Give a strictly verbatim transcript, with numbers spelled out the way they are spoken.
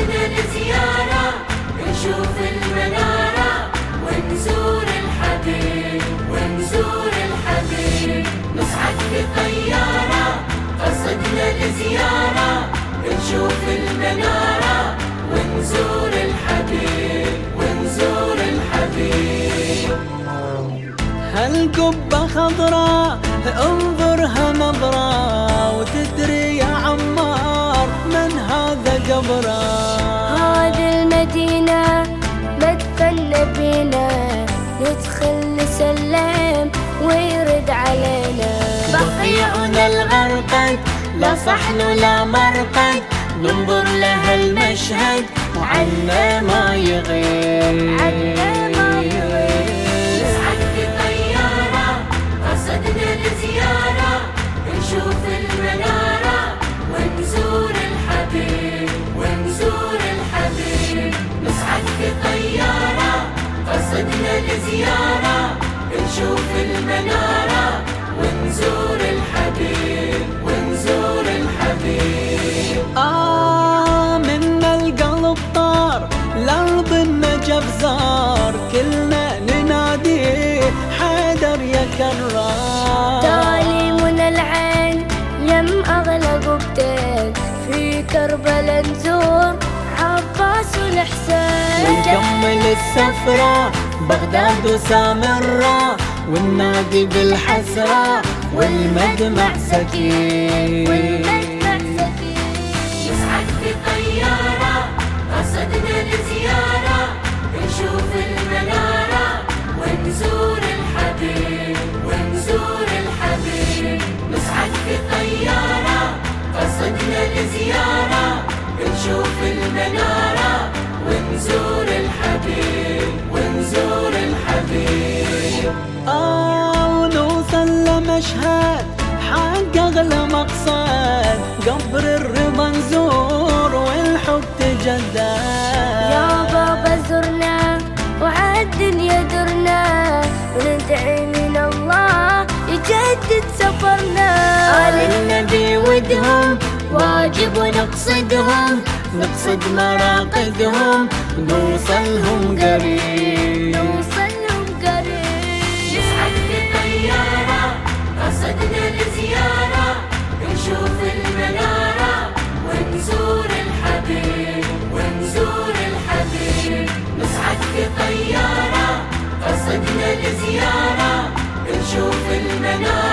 قصدنا لزيارة نشوف المنارة ونزور الحبيب ونزور الحبيب. نصعد في طيارة قصدنا لزيارة نشوف المنارة ونزور الحبيب ونزور الحبيب. هالقبة خضراء انظرها نظرة وتدري يا عمار من هذا قبره. هذه المدينة مدفن نبينا ندخل نسلم ويرد علينا. بقيعنا الغرقد لا صحن ولا مرقد ننظر لها المشهد وعنا ما يغيب. نصعد في طيارة قصدنا لزيارة نشوف المنارة ونزور الحبيب ونزور الحبيب. نصعد في طيارة قصدنا لزيارة نشوف المنارة ونزور الحبيب ونزور الحبيب. آه من القلب طار الأرض النجف زار كلنا ننادي حيدر يا كرار. تالي من العين يم أغلى قبتين في كربلا نزور عباس والحسين. ونكمل السفرة بغداد وسامرة والنادي بالحسرة والمدمع سكين. نصعد في طيارة قصدنا لزيارة نشوف المنارة ونزور الحبيب ونزور الحبيب. نصعد في طيارة قصدنا لزيارة نشوف المنارة ونزور الحبيب ونزور الحبيب. آه ونوصل لمشهد حق أغلى مقصد قبر الرضا نزور والحب تجدد. يا بابا زرنا وعالدنيا يدرنا وندعي من الله يجدد سفرنا. آل النبي ودهم واجب ونقصدهم نقصد مراقدهم نوصلهم قريب. نوصلهم قريب. نصعد في طيارة قصدنا لزيارة نشوف المنارة ونزور الحبيب ونزور الحبيب. نصعد في طيارة قصدنا لزيارة نشوف المنارة